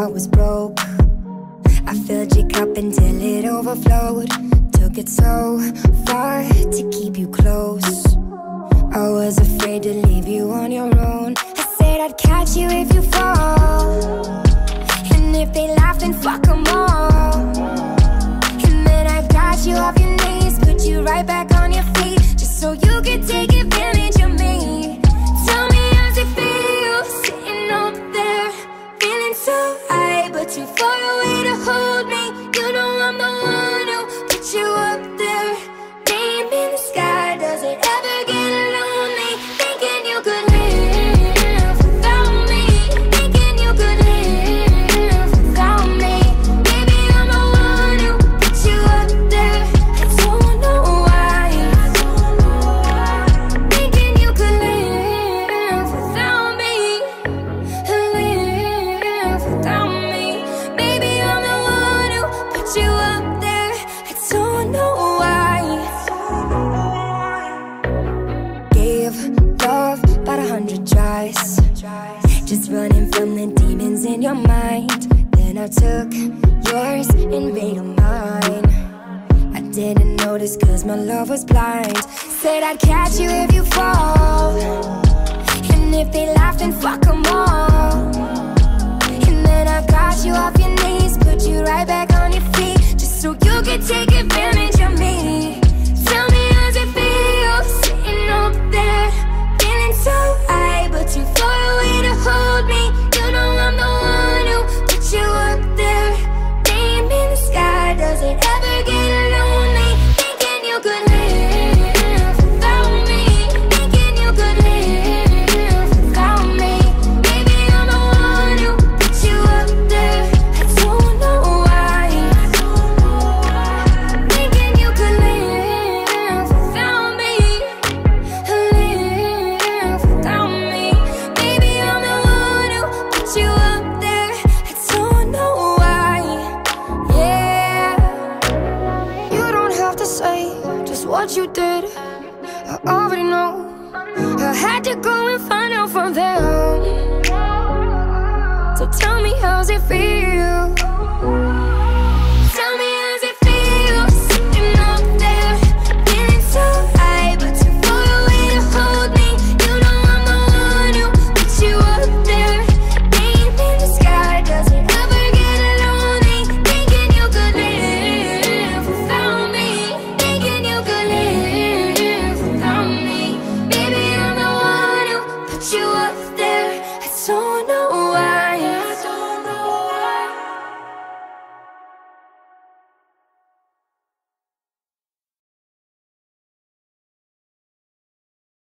heart was broke. I filled your cup until it overflowed. Took it so far to keep you close. I was afraid to leave you on your own. I said I'd catch you if you fall, and if they laugh then fuck them all. And then I got you off your knees, put you right back on your feet, just so you could take advantage of me. Tell me how's it feel, sitting up there, feeling so high, but too far away to hold me. You know I'm the one who put you up there, name in the sky. Does it ever get lonely, thinking you could live without me, thinking you could live without me? Baby, I'm the one who put you up there. I don't know why, thinking you could live without me, live without me. Baby, I'm the one who put you up there. I don't know why. Gave love about 100 tries, just running from the demons in your mind. Then I took yours and made them mine. I didn't notice cause my love was blind. Said I'd catch you if you fall, and if they laugh then fuck them all. And then I got you off your knees, put you right back on your feet, just so you could take advantage of me. Tell me how's it feel, sitting up there, feeling so high, but too far away to hold me. You know I'm the one who put you up there, name in the sky. Does it ever get lonely, thinking you could live without me, thinking you could live without me? Baby, I'm the one who put you up there. I don't know why, thinking you could live without me, live without me. Baby, I'm the one who put you up there. I don't know why. Yeah, you don't have to say just what you did, I already know. I had to go and find out from them. So tell me how's it feel, tell me how's it feel, sitting up there, feeling so high, but too far away to hold me. You know I'm the one who put you up there, name in the sky. Does it ever get lonely, thinking you could live without me, thinking you could live without me? Baby, I'm the one who put you up there. I don't know